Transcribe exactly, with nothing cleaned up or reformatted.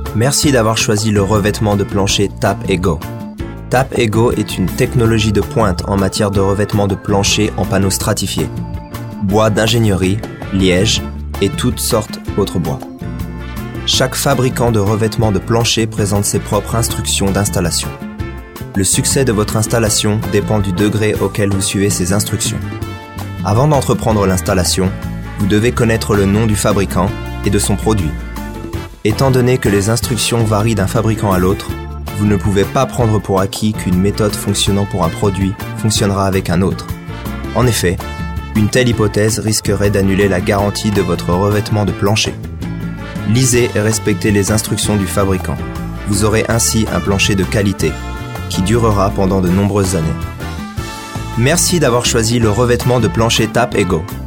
Merci d'avoir choisi le revêtement de plancher Tap et Go. Tap et Go est une technologie de pointe en matière de revêtement de plancher en panneaux stratifiés. Bois d'ingénierie, liège et toutes sortes d'autres bois. Chaque fabricant de revêtement de plancher présente ses propres instructions d'installation. Le succès de votre installation dépend du degré auquel vous suivez ces instructions. Avant d'entreprendre l'installation, vous devez connaître le nom du fabricant et de son produit. Étant donné que les instructions varient d'un fabricant à l'autre, vous ne pouvez pas prendre pour acquis qu'une méthode fonctionnant pour un produit fonctionnera avec un autre. En effet, une telle hypothèse risquerait d'annuler la garantie de votre revêtement de plancher. Lisez et respectez les instructions du fabricant. Vous aurez ainsi un plancher de qualité qui durera pendant de nombreuses années. Merci d'avoir choisi le revêtement de plancher Tap et Go.